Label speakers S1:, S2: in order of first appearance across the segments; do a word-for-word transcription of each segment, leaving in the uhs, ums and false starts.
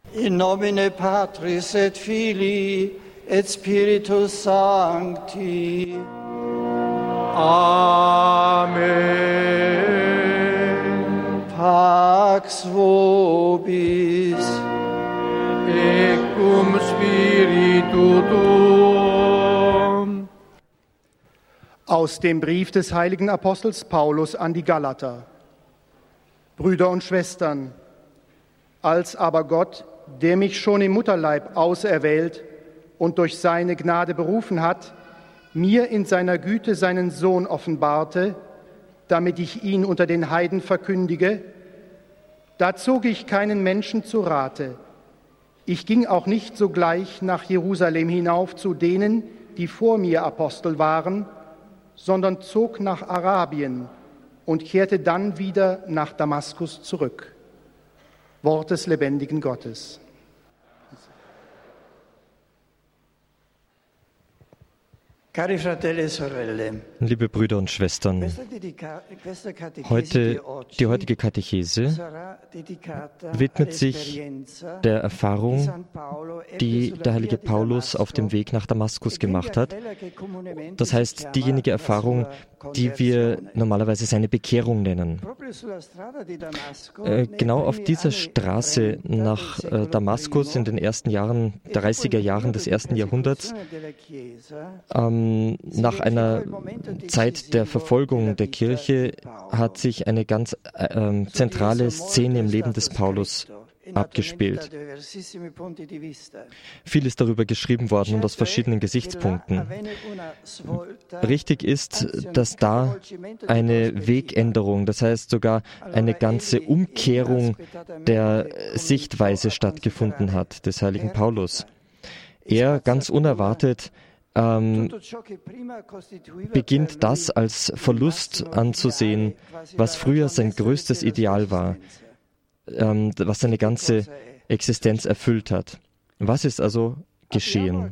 S1: In nomine Patris et Filii et Spiritus Sancti.
S2: Amen.
S1: Pax vobis.
S2: Et cum spiritu tuum.
S3: Aus dem Brief des heiligen Apostels Paulus an die Galater. Brüder und Schwestern, als aber Gott, der mich schon im Mutterleib auserwählt und durch seine Gnade berufen hat, mir in seiner Güte seinen Sohn offenbarte, damit ich ihn unter den Heiden verkündige, da zog ich keinen Menschen zu Rate. Ich ging auch nicht sogleich nach Jerusalem hinauf zu denen, die vor mir Apostel waren, sondern zog nach Arabien und kehrte dann wieder nach Damaskus zurück. Wort des lebendigen Gottes.
S1: Cari fratelli e sorelle,
S4: Liebe Brüder und Schwestern, heute, die heutige Katechese widmet sich der Erfahrung, die der heilige Paulus auf dem Weg nach Damaskus gemacht hat. Das heißt, diejenige Erfahrung, die wir normalerweise seine Bekehrung nennen. Äh, genau auf dieser Straße nach äh, Damaskus in den ersten Jahren, dreißiger Jahren des ersten Jahrhunderts, ähm, nach einer Zeit der Verfolgung der Kirche hat sich eine ganz äh, zentrale Szene im Leben des Paulus abgespielt. Viel ist darüber geschrieben worden und aus verschiedenen Gesichtspunkten. Richtig ist, dass da eine Wegänderung, das heißt sogar eine ganze Umkehrung der Sichtweise stattgefunden hat, des heiligen Paulus. Er, ganz unerwartet, Ähm, beginnt das als Verlust anzusehen, was früher sein größtes Ideal war, ähm, was seine ganze Existenz erfüllt hat. Was ist also geschehen?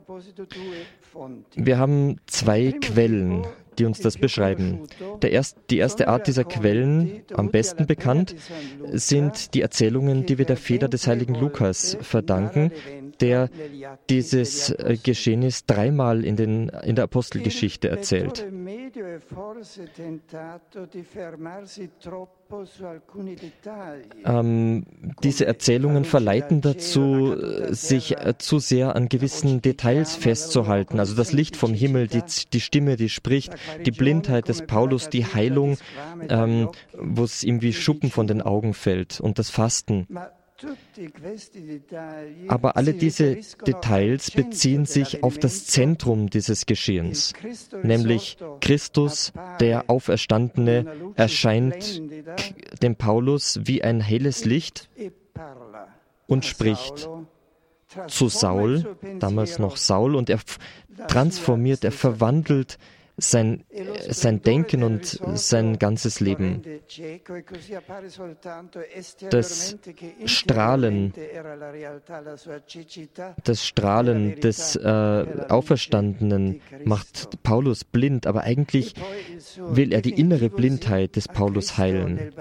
S4: Wir haben zwei Quellen, die uns das beschreiben. Der erst, die erste Art dieser Quellen, am besten bekannt, sind die Erzählungen, die wir der Feder des heiligen Lukas verdanken, der dieses Geschehnis dreimal in, den, in der Apostelgeschichte erzählt. Ähm, diese Erzählungen verleiten dazu, sich äh, zu sehr an gewissen Details festzuhalten. Also das Licht vom Himmel, die, die Stimme, die spricht, die Blindheit des Paulus, die Heilung, ähm, wo es ihm wie Schuppen von den Augen fällt, und das Fasten. Aber alle diese Details beziehen sich auf das Zentrum dieses Geschehens, nämlich Christus, der Auferstandene, erscheint dem Paulus wie ein helles Licht und spricht zu Saul, damals noch Saul, und er transformiert, er verwandelt Sein, sein Denken und sein ganzes Leben. Das Strahlen, das Strahlen des äh, Auferstandenen macht Paulus blind, aber eigentlich will er die innere Blindheit des Paulus heilen.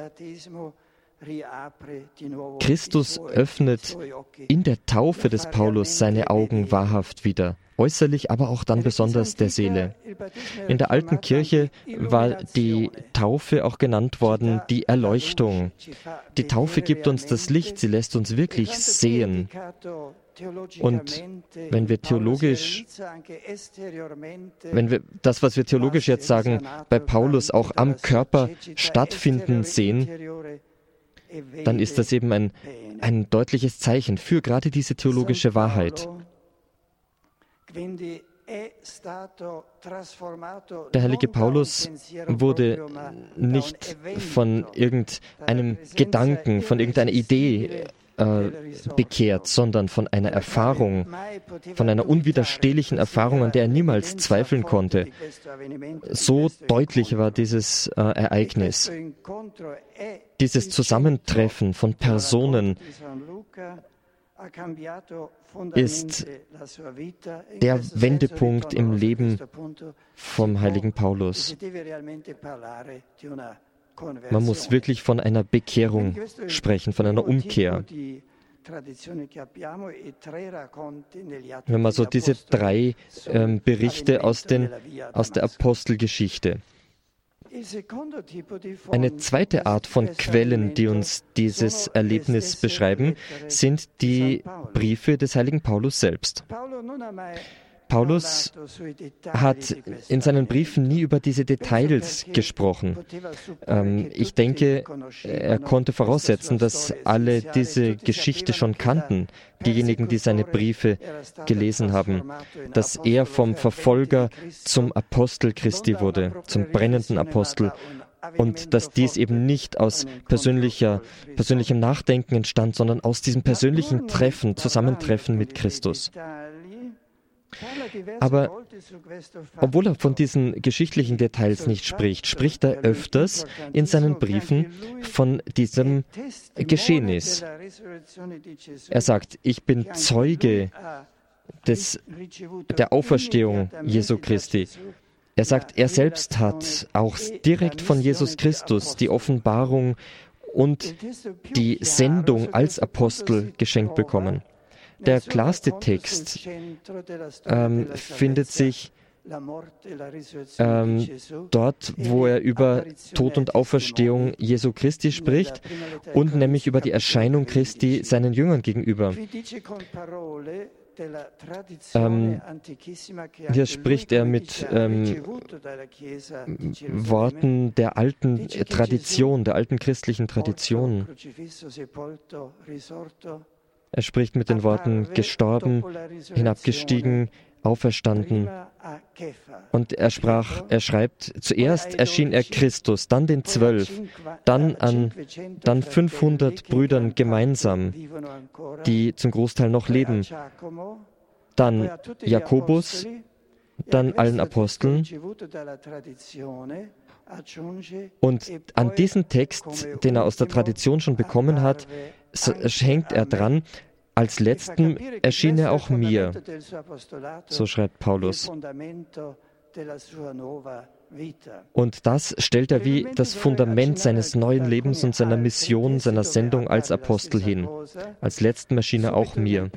S4: Christus öffnet in der Taufe des Paulus seine Augen wahrhaft wieder, äußerlich, aber auch dann besonders der Seele. In der alten Kirche war die Taufe auch genannt worden, die Erleuchtung. Die Taufe gibt uns das Licht, sie lässt uns wirklich sehen. Und wenn wir theologisch, wenn wir das, was wir theologisch jetzt sagen, bei Paulus auch am Körper stattfinden sehen, dann ist das eben ein, ein deutliches Zeichen für gerade diese theologische Wahrheit. Der heilige Paulus wurde nicht von irgendeinem Gedanken, von irgendeiner Idee äh, bekehrt, sondern von einer Erfahrung, von einer unwiderstehlichen Erfahrung, an der er niemals zweifeln konnte. So deutlich war dieses äh, Ereignis. Dieses Zusammentreffen von Personen ist der Wendepunkt im Leben vom heiligen Paulus. Man muss wirklich von einer Bekehrung sprechen, von einer Umkehr. Wenn man so diese drei ähm, Berichte aus, den, aus der Apostelgeschichte. Eine zweite Art von Quellen, die uns dieses Erlebnis beschreiben, sind die Briefe des heiligen Paulus selbst. Paulus hat in seinen Briefen nie über diese Details gesprochen. Ähm, ich denke, er konnte voraussetzen, dass alle diese Geschichte schon kannten, diejenigen, die seine Briefe gelesen haben, dass er vom Verfolger zum Apostel Christi wurde, zum brennenden Apostel. Und dass dies eben nicht aus persönlicher, persönlichem Nachdenken entstand, sondern aus diesem persönlichen Treffen, Zusammentreffen mit Christus. Aber obwohl er von diesen geschichtlichen Details nicht spricht, spricht er öfters in seinen Briefen von diesem Geschehnis. Er sagt, ich bin Zeuge des, der Auferstehung Jesu Christi. Er sagt, er selbst hat auch direkt von Jesus Christus die Offenbarung und die Sendung als Apostel geschenkt bekommen. Der klarste Text ähm, findet sich ähm, dort, wo er über Tod und Auferstehung Jesu Christi spricht und nämlich über die Erscheinung Christi seinen Jüngern gegenüber. Ähm, hier spricht er mit ähm, Worten der alten Tradition, der alten christlichen Tradition. Er spricht mit den Worten gestorben, hinabgestiegen, auferstanden. Und er sprach, er schreibt, zuerst erschien er Christus, dann den Zwölf, dann an dann fünfhundert Brüdern gemeinsam, die zum Großteil noch leben, dann Jakobus, dann allen Aposteln. Und an diesen Text, den er aus der Tradition schon bekommen hat, hängt er dran, als letzten erschien er auch mir. So schreibt Paulus. Und das stellt er wie das Fundament seines neuen Lebens und seiner Mission, seiner Sendung als Apostel hin. Als letzten erschien er auch mir.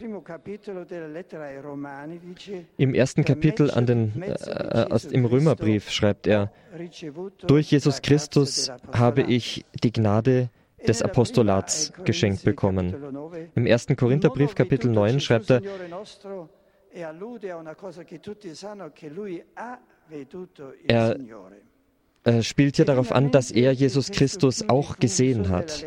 S4: Im ersten Kapitel an den, äh, aus, im Römerbrief schreibt er, durch Jesus Christus habe ich die Gnade des Apostolats geschenkt bekommen. Im ersten Korintherbrief, Kapitel neun, schreibt er, er äh, spielt hier darauf an, dass er Jesus Christus auch gesehen hat.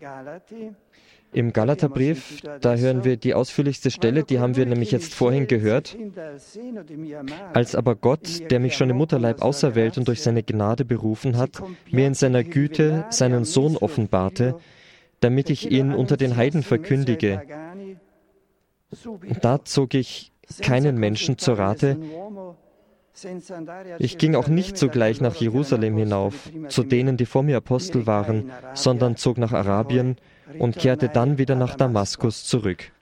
S4: Im Galaterbrief, da hören wir die ausführlichste Stelle, die haben wir nämlich jetzt vorhin gehört. Als aber Gott, der mich schon im Mutterleib auserwählt und durch seine Gnade berufen hat, mir in seiner Güte seinen Sohn offenbarte, damit ich ihn unter den Heiden verkündige. Da zog ich keinen Menschen zur Rate. Ich ging auch nicht sogleich nach Jerusalem hinauf, zu denen, die vor mir Apostel waren, sondern zog nach Arabien und kehrte dann wieder nach Damaskus zurück.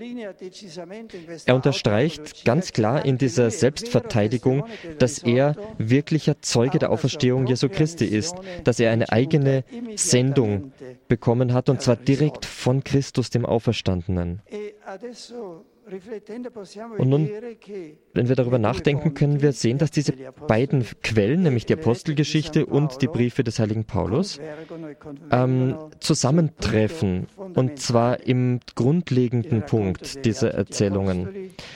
S4: Er unterstreicht ganz klar in dieser Selbstverteidigung, dass er wirklicher Zeuge der Auferstehung Jesu Christi ist, dass er eine eigene Sendung bekommen hat, und zwar direkt von Christus, dem Auferstandenen. Und nun, wenn wir darüber nachdenken, können wir sehen, dass diese beiden Quellen, nämlich die Apostelgeschichte und die Briefe des heiligen Paulus, ähm, zusammentreffen, und zwar im grundlegenden Punkt dieser Erzählungen.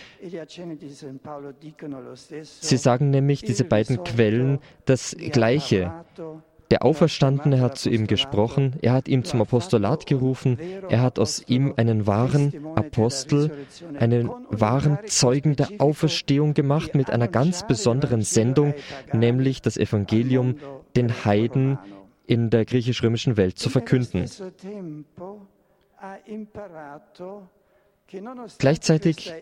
S4: Sie sagen nämlich, diese beiden Quellen, das Gleiche. Der Auferstandene hat zu ihm gesprochen, er hat ihn zum Apostolat gerufen, er hat aus ihm einen wahren Apostel, einen wahren Zeugen der Auferstehung gemacht mit einer ganz besonderen Sendung, nämlich das Evangelium den Heiden in der griechisch-römischen Welt zu verkünden. Gleichzeitig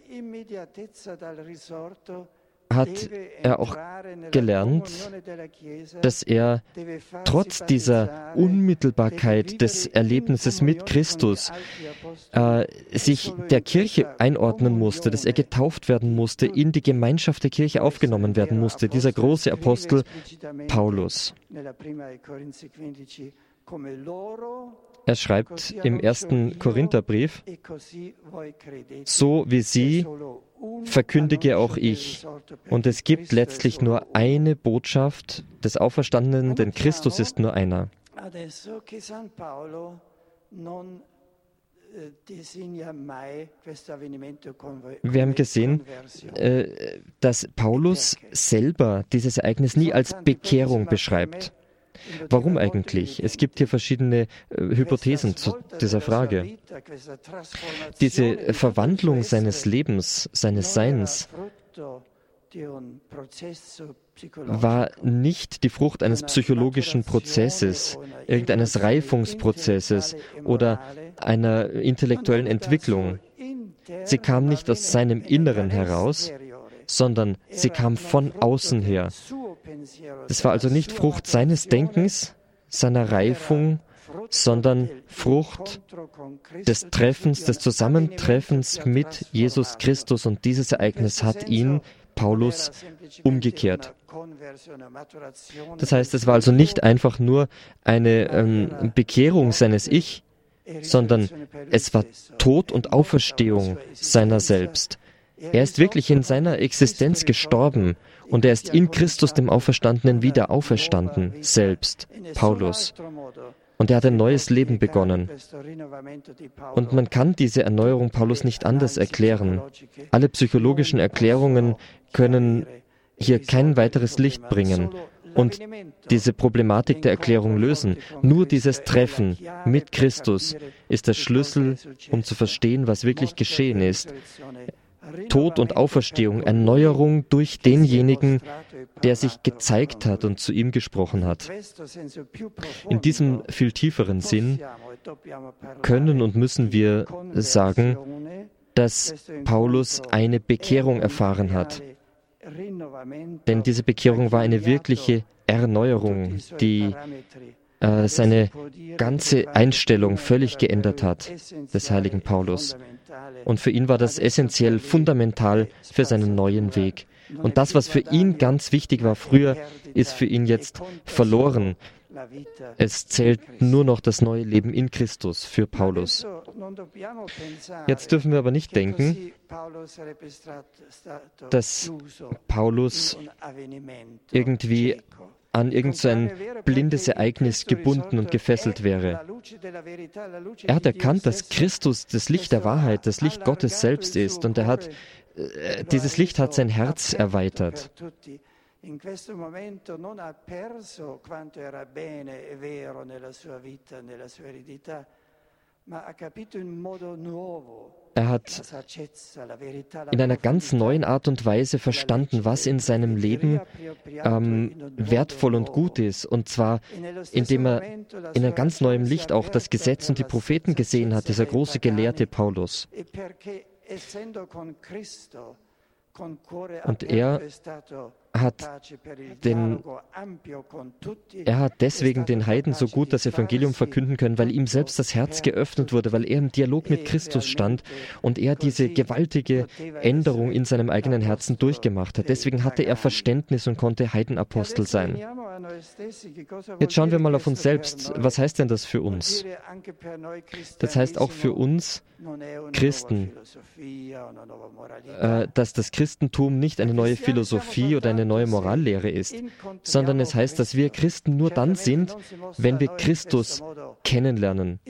S4: hat er auch gelernt, dass er trotz dieser Unmittelbarkeit des Erlebnisses mit Christus äh, sich der Kirche einordnen musste, dass er getauft werden musste, in die Gemeinschaft der Kirche aufgenommen werden musste, dieser große Apostel Paulus. Er schreibt im ersten Korintherbrief, so wie sie verkündige auch ich. Und es gibt letztlich nur eine Botschaft des Auferstandenen, denn Christus ist nur einer. Wir haben gesehen, dass Paulus selber dieses Ereignis nie als Bekehrung beschreibt. Warum eigentlich? Es gibt hier verschiedene äh, Hypothesen zu dieser Frage. Diese Verwandlung seines Lebens, seines Seins, war nicht die Frucht eines psychologischen Prozesses, irgendeines Reifungsprozesses oder einer intellektuellen Entwicklung. Sie kam nicht aus seinem Inneren heraus, sondern sie kam von außen her. Es war also nicht Frucht seines Denkens, seiner Reifung, sondern Frucht des Treffens, des Zusammentreffens mit Jesus Christus. Und dieses Ereignis hat ihn, Paulus, umgekehrt. Das heißt, es war also nicht einfach nur eine ähm, Bekehrung seines Ich, sondern es war Tod und Auferstehung seiner selbst. Er ist wirklich in seiner Existenz gestorben und er ist in Christus, dem Auferstandenen, wieder auferstanden, selbst, Paulus. Und er hat ein neues Leben begonnen. Und man kann diese Erneuerung Paulus nicht anders erklären. Alle psychologischen Erklärungen können hier kein weiteres Licht bringen und diese Problematik der Erklärung lösen. Nur dieses Treffen mit Christus ist der Schlüssel, um zu verstehen, was wirklich geschehen ist. Tod und Auferstehung, Erneuerung durch denjenigen, der sich gezeigt hat und zu ihm gesprochen hat. In diesem viel tieferen Sinn können und müssen wir sagen, dass Paulus eine Bekehrung erfahren hat. Denn diese Bekehrung war eine wirkliche Erneuerung, die äh, seine ganze Einstellung völlig geändert hat, des heiligen Paulus. Und für ihn war das essentiell, fundamental für seinen neuen Weg. Und das, was für ihn ganz wichtig war früher, ist für ihn jetzt verloren. Es zählt nur noch das neue Leben in Christus für Paulus. Jetzt dürfen wir aber nicht denken, dass Paulus irgendwie an irgend so ein blindes Ereignis gebunden und gefesselt wäre. Er hat erkannt, dass Christus das Licht der Wahrheit, das Licht Gottes selbst ist, und er hat, äh, dieses Licht hat sein Herz erweitert. In questo momento non ha perso quanto era bene e vero nella sua vita, nella sua eredità, ma ha capito in modo nuovo. Er hat in einer ganz neuen Art und Weise verstanden, was in seinem Leben ähm, wertvoll und gut ist. Und zwar, indem er in einem ganz neuen Licht auch das Gesetz und die Propheten gesehen hat, dieser große Gelehrte Paulus. Und er hat, den, er hat deswegen den Heiden so gut das Evangelium verkünden können, weil ihm selbst das Herz geöffnet wurde, weil er im Dialog mit Christus stand und er diese gewaltige Änderung in seinem eigenen Herzen durchgemacht hat. Deswegen hatte er Verständnis und konnte Heidenapostel sein. Jetzt schauen wir mal auf uns selbst. Was heißt denn das für uns? Das heißt auch für uns Christen, äh, dass das Christentum nicht eine neue Philosophie oder eine neue Morallehre ist, sondern es heißt, dass wir Christen nur dann sind, wenn wir Christus kennenlernen.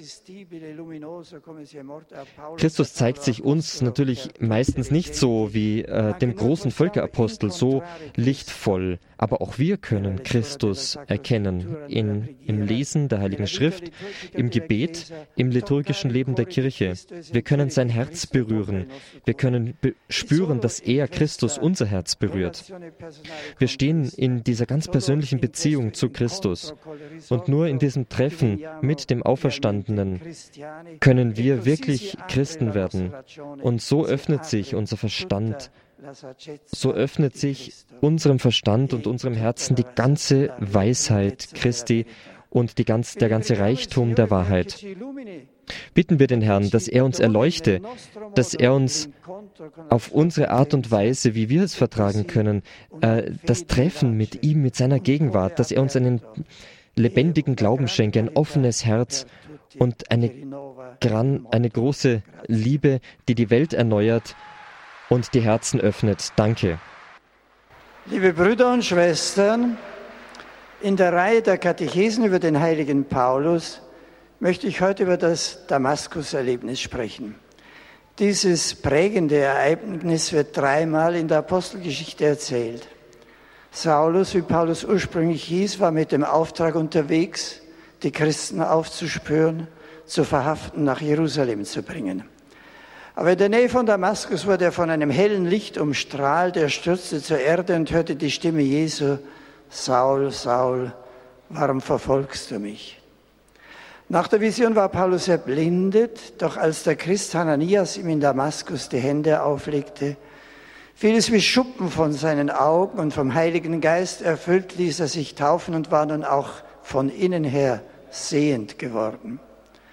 S4: Christus zeigt sich uns natürlich meistens nicht so wie äh, dem großen Völkerapostel, so lichtvoll, aber auch wir können Christus erkennen in, im Lesen der Heiligen Schrift, im Gebet, im liturgischen Leben der Kirche. Wir können sein Herz berühren. Wir können be- spüren, dass er, Christus, unser Herz berührt. Wir stehen in dieser ganz persönlichen Beziehung zu Christus. Und nur in diesem Treffen mit dem Auferstandenen können wir wirklich Christen werden. Und so öffnet sich unser Verstand. So öffnet sich unserem Verstand und unserem Herzen die ganze Weisheit Christi und die ganz, der ganze Reichtum der Wahrheit. Bitten wir den Herrn, dass er uns erleuchte, dass er uns auf unsere Art und Weise, wie wir es vertragen können, äh, das Treffen mit ihm, mit seiner Gegenwart, dass er uns einen lebendigen Glauben schenke, ein offenes Herz und eine, gran, eine große Liebe, die die Welt erneuert und die Herzen öffnet. Danke.
S1: Liebe Brüder und Schwestern, in der Reihe der Katechesen über den heiligen Paulus möchte ich heute über das Damaskus-Erlebnis sprechen. Dieses prägende Ereignis wird dreimal in der Apostelgeschichte erzählt. Saulus, wie Paulus ursprünglich hieß, war mit dem Auftrag unterwegs, die Christen aufzuspüren, zu verhaften, nach Jerusalem zu bringen. Aber in der Nähe von Damaskus wurde er von einem hellen Licht umstrahlt. Er stürzte zur Erde und hörte die Stimme Jesu: Saul, Saul, warum verfolgst du mich? Nach der Vision war Paulus erblindet, doch als der Christ Hananias ihm in Damaskus die Hände auflegte, fiel es wie Schuppen von seinen Augen und vom Heiligen Geist erfüllt ließ er sich taufen und war nun auch von innen her sehend geworden.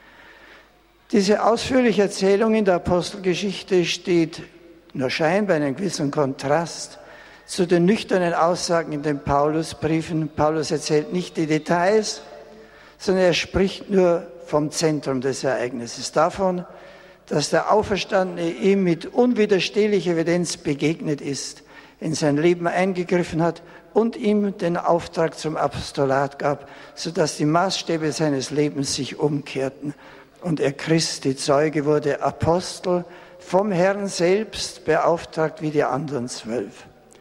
S1: Diese ausführliche Erzählung in der Apostelgeschichte steht nur scheinbar in einem gewissen Kontrast zu den nüchternen Aussagen in den Paulusbriefen. Paulus erzählt nicht die Details, sondern er spricht nur vom Zentrum des Ereignisses, davon, dass der Auferstandene ihm mit unwiderstehlicher Evidenz begegnet ist, in sein Leben eingegriffen hat und ihm den Auftrag zum Apostolat gab, sodass die Maßstäbe seines Lebens sich umkehrten und er Christi Zeuge wurde, Apostel, vom Herrn selbst beauftragt wie die anderen zwölf.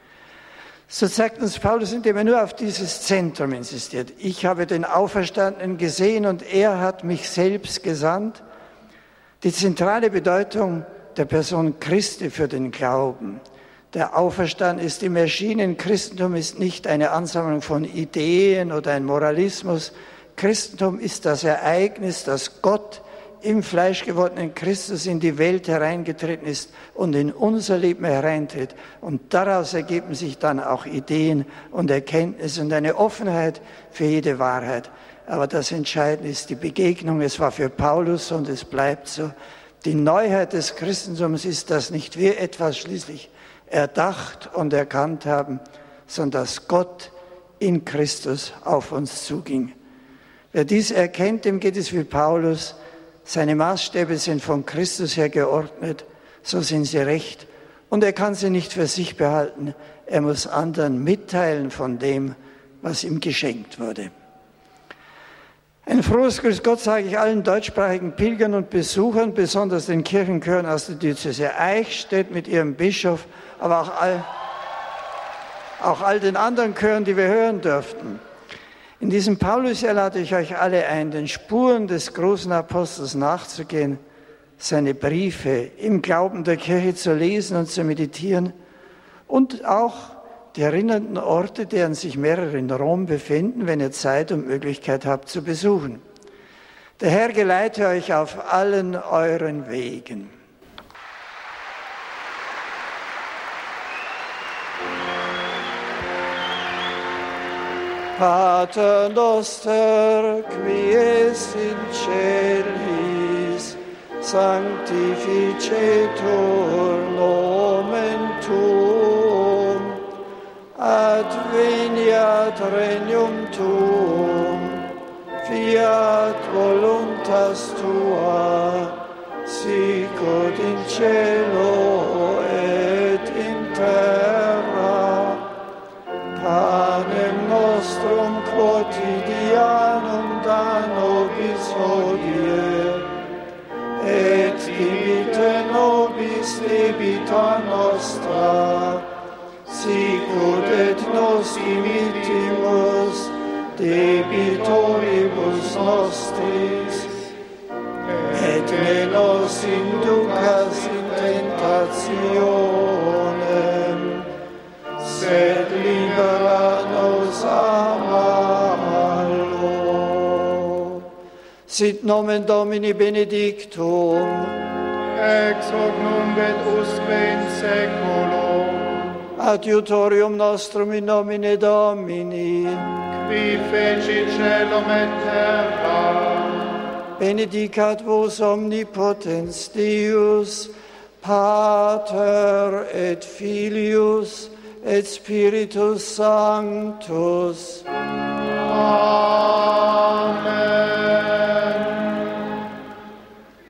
S1: So zeigt uns Paulus, indem er nur auf dieses Zentrum insistiert. Ich habe den Auferstandenen gesehen und er hat mich selbst gesandt. Die zentrale Bedeutung der Person Christi für den Glauben. Der Auferstandene ist ihm erschienen. Christentum ist nicht eine Ansammlung von Ideen oder ein Moralismus. Christentum ist das Ereignis, dass Gott im fleischgewordenen Christus in die Welt hereingetreten ist und in unser Leben hereintritt. Und daraus ergeben sich dann auch Ideen und Erkenntnisse und eine Offenheit für jede Wahrheit. Aber das Entscheidende ist die Begegnung. Es war für Paulus und es bleibt so. Die Neuheit des Christentums ist, dass nicht wir etwas schließlich erdacht und erkannt haben, sondern dass Gott in Christus auf uns zuging. Wer dies erkennt, dem geht es wie Paulus. Seine Maßstäbe sind von Christus her geordnet, so sind sie recht. Und er kann sie nicht für sich behalten. Er muss anderen mitteilen von dem, was ihm geschenkt wurde. Ein frohes Grüß Gott sage ich allen deutschsprachigen Pilgern und Besuchern, besonders den Kirchenchören aus der Diözese Eichstätt mit ihrem Bischof, aber auch all, auch all den anderen Chören, die wir hören durften. In diesem Paulusjahr lade ich euch alle ein, den Spuren des großen Apostels nachzugehen, seine Briefe im Glauben der Kirche zu lesen und zu meditieren und auch die erinnernden Orte, deren sich mehrere in Rom befinden, wenn ihr Zeit und Möglichkeit habt, zu besuchen. Der Herr geleite euch auf allen euren Wegen. Pater noster, qui es in celis, sanctificetur nomen tuum, adveniat regnum tuum, fiat voluntas tua, sicut in cielo et in terra. Panem nostrum quotidianum da nobis hodie, et dimitte nobis debita nostra, sicut et nos dimittimus debitoribus nostris, et me nos inducas in tentationem, sed libera nos a malo. Sit nomen Domini benedictum,
S2: ex hoc nunc et usque in saeculum.
S1: Adiutorium nostrum in nomine Domini,
S2: Qui feci celum et terra.
S1: benedicat vos omnipotens Deus, Pater et Filius et Spiritus Sanctus.
S2: Amen. Amen.